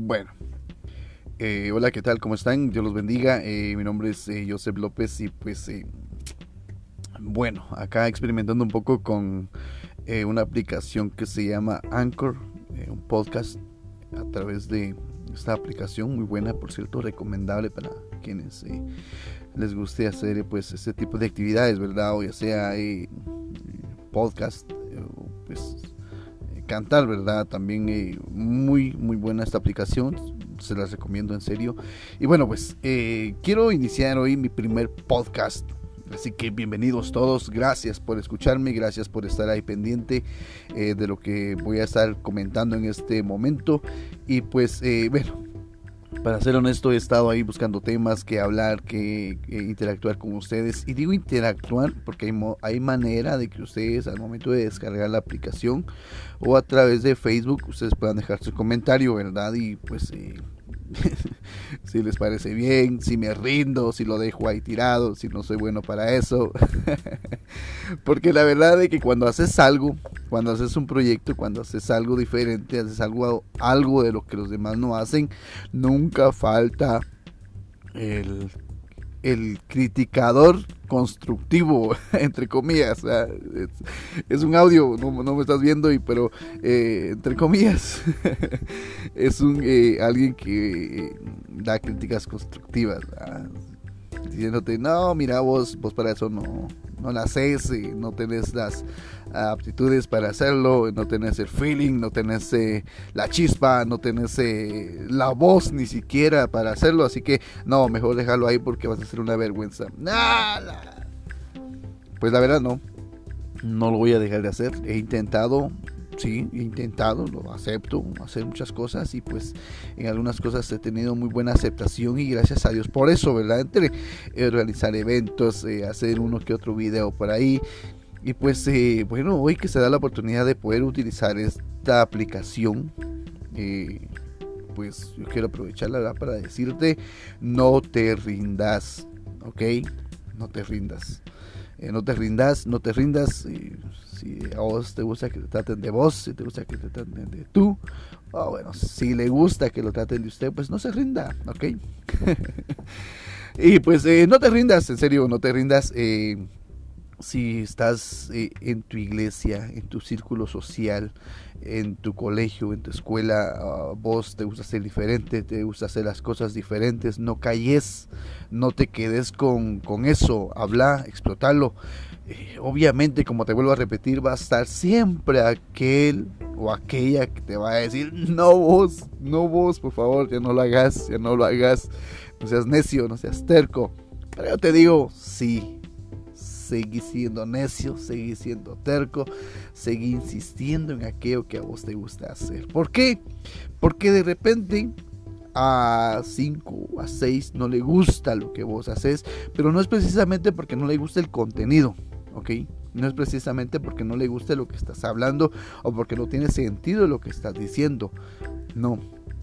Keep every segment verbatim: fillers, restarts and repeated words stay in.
Bueno, eh, hola, ¿qué tal? ¿Cómo están? Dios los bendiga. Eh, mi nombre es eh, Joseph López y pues, eh, bueno, acá experimentando un poco con eh, una aplicación que se llama Anchor, eh, un podcast a través de esta aplicación, muy buena, por cierto, recomendable para quienes eh, les guste hacer pues este tipo de actividades, ¿verdad? O ya sea eh, podcast, eh, o pues cantar, ¿verdad? También eh, muy muy buena esta aplicación, se las recomiendo en serio. Y bueno, pues eh, quiero iniciar hoy mi primer podcast, así que bienvenidos todos, gracias por escucharme, gracias por estar ahí pendiente eh, de lo que voy a estar comentando en este momento. Y pues eh, bueno, para ser honesto, he estado ahí buscando temas que hablar, que, que interactuar con ustedes. Y digo interactuar porque hay, mo- hay manera de que ustedes al momento de descargar la aplicación o a través de Facebook ustedes puedan dejar su comentario, ¿verdad? Y pues eh, si les parece bien, si me rindo, si lo dejo ahí tirado, si no soy bueno para eso. Porque la verdad es que cuando haces algo, cuando haces un proyecto, cuando haces algo diferente, haces algo, algo de lo que los demás no hacen, nunca falta el, el criticador constructivo, entre comillas. O sea, es, es, un audio, no, no, me estás viendo, y, pero eh, entre comillas, es un eh, alguien que eh, da críticas constructivas, ¿verdad? Diciéndote, no, mira, vos, vos para eso no, no la haces, eh, no tenés las aptitudes para hacerlo, no tenés el feeling, no tenés eh, la chispa, no tenés eh, la voz ni siquiera para hacerlo, así que no, mejor dejarlo ahí porque vas a hacer una vergüenza. ¡Nada! Pues la verdad no, no lo voy a dejar de hacer, he intentado. Sí, he intentado, lo acepto, hacer muchas cosas y pues en algunas cosas he tenido muy buena aceptación y gracias a Dios por eso, ¿verdad? Entre eh, realizar eventos, eh, hacer uno que otro video por ahí y pues eh, bueno, hoy que se da la oportunidad de poder utilizar esta aplicación, eh, pues yo quiero aprovecharla, ¿verdad? Para decirte, no te rindas, ¿ok? No te rindas. Eh, no te rindas, no te rindas. Eh, si a vos te gusta que te traten de vos, si te gusta que te traten de tú, o bueno, si le gusta que lo traten de usted, pues no se rinda, ¿ok? Y pues eh, no te rindas, en serio, no te rindas. Eh, si estás eh, en tu iglesia, en tu círculo social, en tu colegio, en tu escuela, uh, vos te gusta ser diferente, te gusta hacer las cosas diferentes, no calles, no te quedes con, con eso, habla, explotalo. Eh, obviamente, como te vuelvo a repetir, va a estar siempre aquel o aquella que te va a decir, no vos, no vos, por favor, ya no lo hagas, ya no lo hagas, no seas necio, no seas terco. Pero yo te digo, sí, seguí siendo necio, seguí siendo terco, seguí insistiendo en aquello que a vos te gusta hacer. ¿Por qué? Porque de repente a cinco o a seis no le gusta lo que vos haces, pero no es precisamente porque no le gusta el contenido, ¿ok? No es precisamente porque no le guste lo que estás hablando o porque no tiene sentido lo que estás diciendo. No.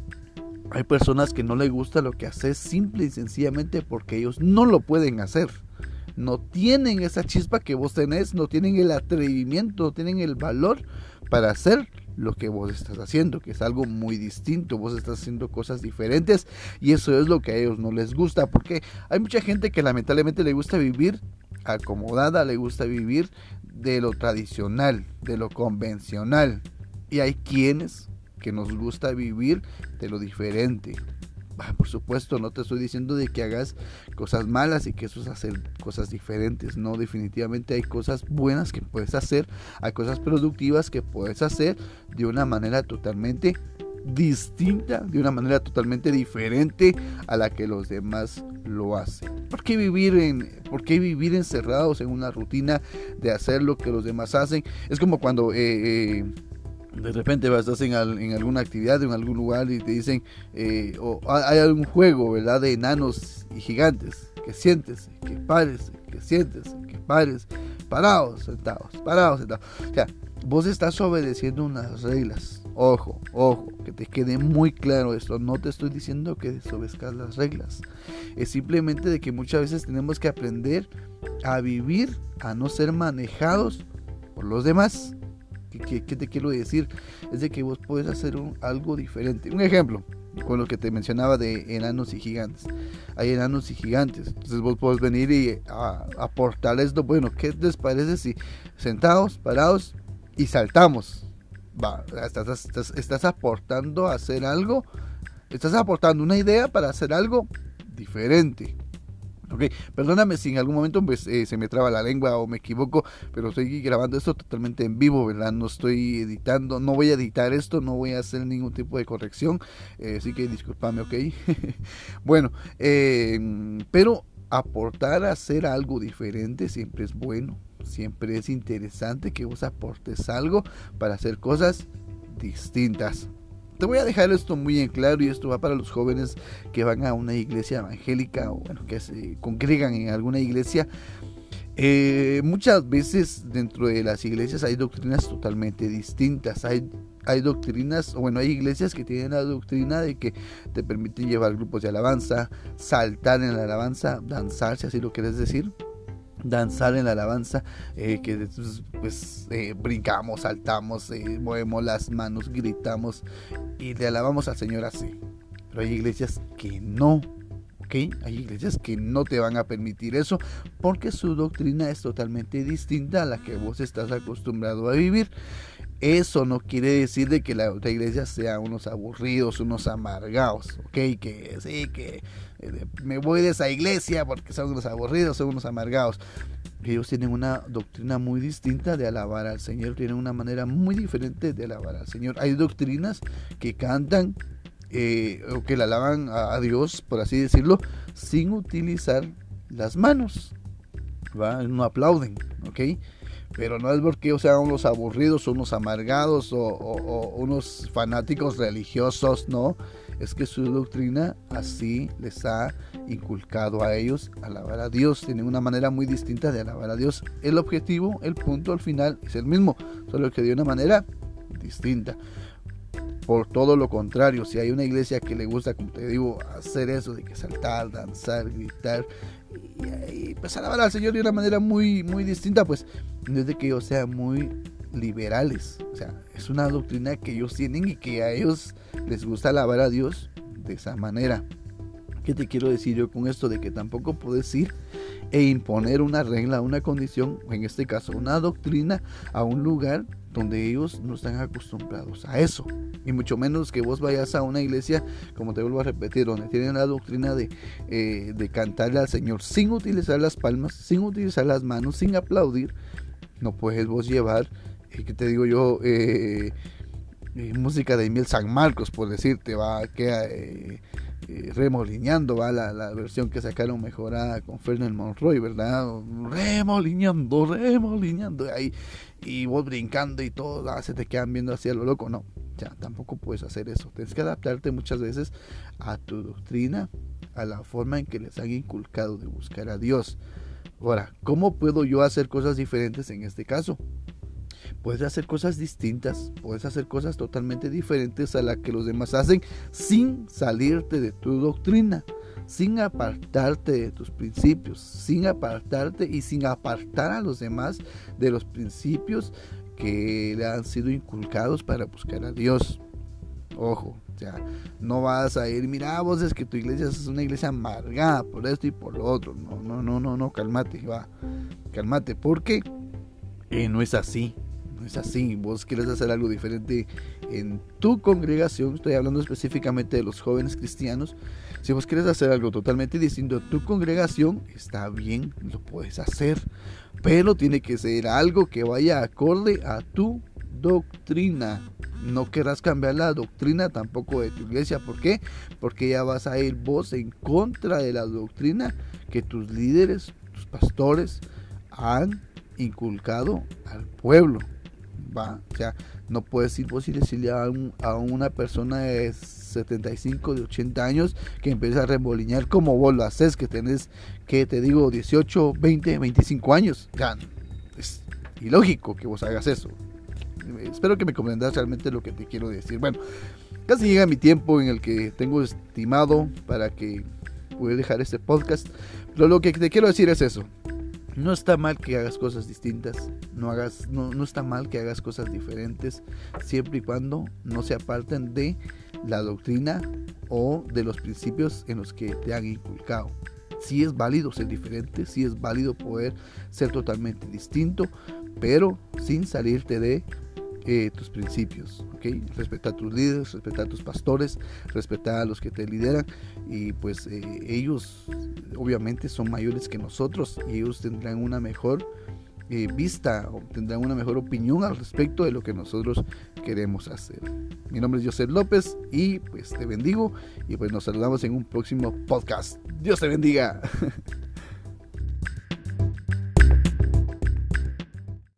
Hay personas que no les gusta lo que haces simple y sencillamente porque ellos no lo pueden hacer. No tienen esa chispa que vos tenés, no tienen el atrevimiento, no tienen el valor para hacer lo que vos estás haciendo, que es algo muy distinto. Vos estás haciendo cosas diferentes y eso es lo que a ellos no les gusta, porque hay mucha gente que lamentablemente le gusta vivir acomodada, le gusta vivir de lo tradicional, de lo convencional, y hay quienes que nos gusta vivir de lo diferente. Por supuesto, no te estoy diciendo de que hagas cosas malas y que eso es hacer cosas diferentes. No, definitivamente hay cosas buenas que puedes hacer, hay cosas productivas que puedes hacer de una manera totalmente distinta, de una manera totalmente diferente a la que los demás lo hacen. ¿Por qué vivir en, por qué vivir encerrados en una rutina de hacer lo que los demás hacen? Es como cuando eh, eh, de repente vas, estás en, al, en alguna actividad en algún lugar y te dicen eh, o hay algún juego, ¿verdad?, de enanos y gigantes, que sientes, que pares, que sientes, que pares, parados, sentados, parados, sentados. O sea, vos estás obedeciendo unas reglas. Ojo, ojo, que te quede muy claro esto. No te estoy diciendo que desobedezcas las reglas. Es simplemente de que muchas veces tenemos que aprender a vivir, a no ser manejados por los demás. ¿Qué, qué, qué te quiero decir? Es de que vos puedes hacer un, algo diferente. Un ejemplo. con lo que te mencionaba de enanos y gigantes. Hay enanos y gigantes, entonces vos podés venir y a, aportar esto. Bueno, ¿qué les parece si sentados, parados y saltamos? Va, estás, estás, estás aportando a hacer algo, estás aportando una idea para hacer algo diferente. Ok, perdóname si en algún momento pues, eh, se me traba la lengua o me equivoco, pero estoy grabando esto totalmente en vivo, ¿verdad? No estoy editando, no voy a editar esto, no voy a hacer ningún tipo de corrección, eh, así que discúlpame, ok. Bueno, eh, pero aportar a hacer algo diferente siempre es bueno, siempre es interesante que vos aportes algo para hacer cosas distintas. Te voy a dejar esto muy en claro, y esto va para los jóvenes que van a una iglesia evangélica o bueno, que se congregan en alguna iglesia. Eh, muchas veces dentro de las iglesias hay doctrinas totalmente distintas. Hay, hay doctrinas, o bueno, hay iglesias que tienen la doctrina de que te permiten llevar grupos de alabanza, saltar en la alabanza, danzar, si así lo quieres decir. Danzar en la alabanza, eh, que pues eh, brincamos, saltamos, eh, movemos las manos, gritamos y le alabamos al Señor así. Pero hay iglesias que no, ¿ok? Hay iglesias que no te van a permitir eso porque su doctrina es totalmente distinta a la que vos estás acostumbrado a vivir. Eso no quiere decir de que la otra iglesia sea unos aburridos, unos amargados, ¿ok? Que sí, que eh, me voy de esa iglesia porque son unos aburridos, son unos amargados. Ellos tienen una doctrina muy distinta de alabar al Señor, tienen una manera muy diferente de alabar al Señor. Hay doctrinas que cantan eh, o que le alaban a, a Dios, por así decirlo, sin utilizar las manos, ¿va? No aplauden, ¿ok? Pero no es porque o sea unos aburridos, unos amargados o, o, o unos fanáticos religiosos, no. Es que su doctrina así les ha inculcado a ellos alabar a Dios. Tienen una manera muy distinta de alabar a Dios. El objetivo, el punto al final es el mismo, solo que de una manera distinta. Por todo lo contrario, si hay una iglesia que le gusta, como te digo, hacer eso de que saltar, danzar, gritar y, y pues alabar al Señor de una manera muy, muy distinta, pues no es de que ellos sean muy liberales. O sea, es una doctrina que ellos tienen y que a ellos les gusta alabar a Dios de esa manera. ¿Qué te quiero decir yo con esto? De que tampoco puedes ir e imponer una regla, una condición, en este caso una doctrina, a un lugar donde ellos no están acostumbrados a eso, y mucho menos que vos vayas a una iglesia, como te vuelvo a repetir, donde tienen la doctrina de, eh, de cantarle al Señor sin utilizar las palmas, sin utilizar las manos, sin aplaudir. No puedes vos llevar, eh, ¿qué te digo yo? Eh, eh, música de Emil San Marcos, por decirte, va, que eh, eh, remolineando, va, la, la versión que sacaron mejorada con Fernand Monroy, ¿verdad? Remolineando, remolineando, ahí, y vos brincando y todo, ah, se te quedan viendo hacia lo loco, no, ya, tampoco puedes hacer eso. Tienes que adaptarte muchas veces a tu doctrina, a la forma en que les han inculcado de buscar a Dios. Ahora, ¿cómo puedo yo hacer cosas diferentes en este caso? Puedes hacer cosas distintas, puedes hacer cosas totalmente diferentes a las que los demás hacen sin salirte de tu doctrina, sin apartarte de tus principios, sin apartarte y sin apartar a los demás de los principios que le han sido inculcados para buscar a Dios. Ojo, o sea, no vas a ir, mira, vos es que tu iglesia es una iglesia amargada por esto y por lo otro. No, no, no, no, no, cálmate, va, cálmate, porque eh, no es así. No es así. Vos quieres hacer algo diferente en tu congregación, estoy hablando específicamente de los jóvenes cristianos. Si vos quieres hacer algo totalmente distinto en tu congregación, está bien, lo puedes hacer, pero tiene que ser algo que vaya acorde a tu doctrina. No querrás cambiar la doctrina tampoco de tu iglesia. ¿Por qué? Porque ya vas a ir vos en contra de la doctrina que tus líderes, tus pastores han inculcado al pueblo. Va, o sea, no puedes ir vos y decirle a, un, a una persona de setenta y cinco, de ochenta años que empieza a remolinear como vos lo haces, que tenés, que te digo, dieciocho, veinte, veinticinco años. Ya, es ilógico que vos hagas eso. Espero que me comprendas realmente lo que te quiero decir. Bueno, casi llega mi tiempo en el que tengo estimado para que pueda dejar este podcast, pero lo que te quiero decir es eso. No está mal que hagas cosas distintas, no, hagas, no, no está mal que hagas cosas diferentes, siempre y cuando no se aparten de la doctrina o de los principios en los que te han inculcado. Sí es válido ser diferente, sí es válido poder ser totalmente distinto, pero sin salirte de eh, tus principios, ¿okay? Respetar a tus líderes, respetar a tus pastores, respetar a los que te lideran, y pues eh, ellos obviamente son mayores que nosotros y ellos tendrán una mejor eh, vista, o tendrán una mejor opinión al respecto de lo que nosotros queremos hacer. Mi nombre es Joseph López y pues te bendigo, y pues nos saludamos en un próximo podcast. Dios te bendiga.